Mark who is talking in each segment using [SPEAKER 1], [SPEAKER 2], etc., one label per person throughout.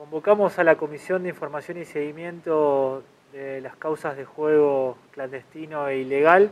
[SPEAKER 1] Convocamos a la Comisión de Información y Seguimiento de las causas de juego clandestino e ilegal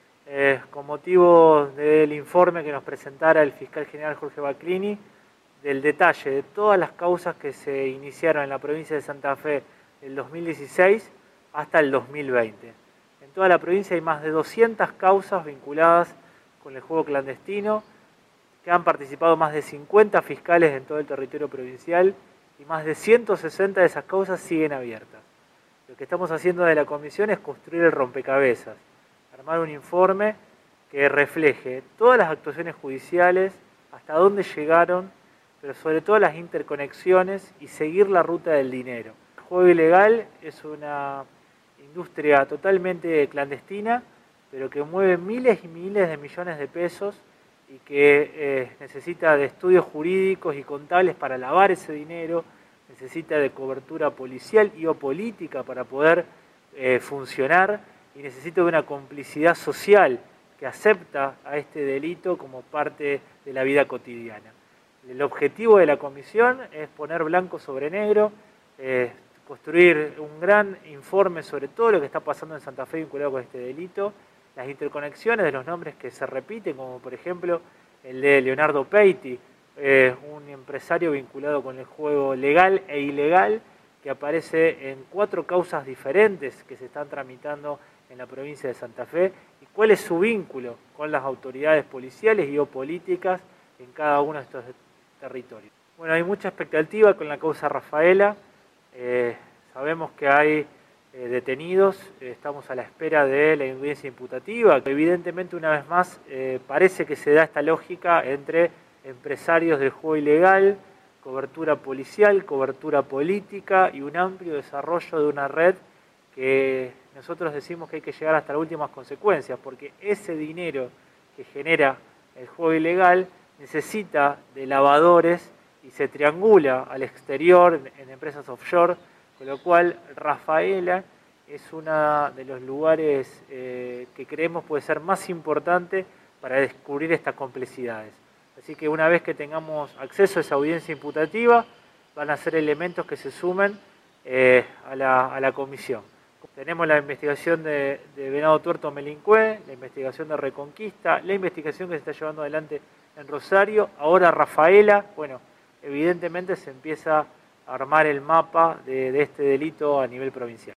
[SPEAKER 1] con motivo del informe que nos presentara el fiscal general Jorge Baclini, del detalle de todas las causas que se iniciaron en la provincia de Santa Fe del 2016 hasta el 2020. En toda la provincia hay más de 200 causas vinculadas con el juego clandestino, que han participado más de 50 fiscales en todo el territorio provincial y más de 160 de esas causas siguen abiertas. Lo que estamos haciendo de la comisión es construir el rompecabezas, armar un informe que refleje todas las actuaciones judiciales, hasta dónde llegaron, pero sobre todo las interconexiones y seguir la ruta del dinero. El juego ilegal es una industria totalmente clandestina, pero que mueve miles y miles de millones de pesos y que necesita de estudios jurídicos y contables para lavar ese dinero, necesita de cobertura policial y o política para poder funcionar, y necesita de una complicidad social que acepta a este delito como parte de la vida cotidiana. El objetivo de la comisión es poner blanco sobre negro, construir un gran informe sobre todo lo que está pasando en Santa Fe vinculado con este delito, las interconexiones de los nombres que se repiten, como por ejemplo el de Leonardo Peiti, un empresario vinculado con el juego legal e ilegal, que aparece en 4 causas diferentes que se están tramitando en la provincia de Santa Fe, y cuál es su vínculo con las autoridades policiales y o políticas en cada uno de estos territorios. Bueno, hay mucha expectativa con la causa Rafaela, sabemos que hay detenidos, estamos a la espera de la audiencia imputativa. Evidentemente, una vez más, parece que se da esta lógica entre empresarios del juego ilegal, cobertura policial, cobertura política y un amplio desarrollo de una red que nosotros decimos que hay que llegar hasta las últimas consecuencias, porque ese dinero que genera el juego ilegal necesita de lavadores y se triangula al exterior en empresas offshore, con lo cual Rafaela es uno de los lugares que creemos puede ser más importante para descubrir estas complejidades. Así que una vez que tengamos acceso a esa audiencia imputativa, van a ser elementos que se sumen a la comisión. Tenemos la investigación de Venado Tuerto Melincue, la investigación de Reconquista, la investigación que se está llevando adelante en Rosario, ahora Rafaela. Bueno, evidentemente se empieza a armar el mapa de este delito a nivel provincial.